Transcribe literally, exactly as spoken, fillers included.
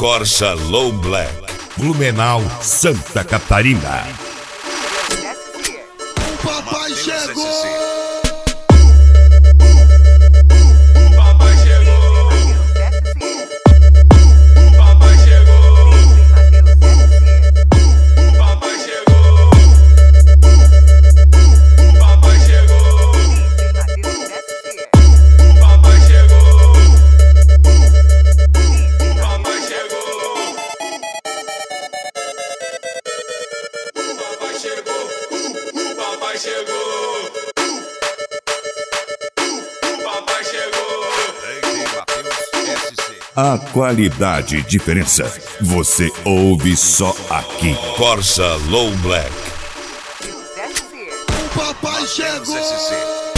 Corsa Low Black, Blumenau, Santa Catarina. O papai chegou! A qualidade e diferença você ouve só aqui. Corsa Low Black. O papai chegou!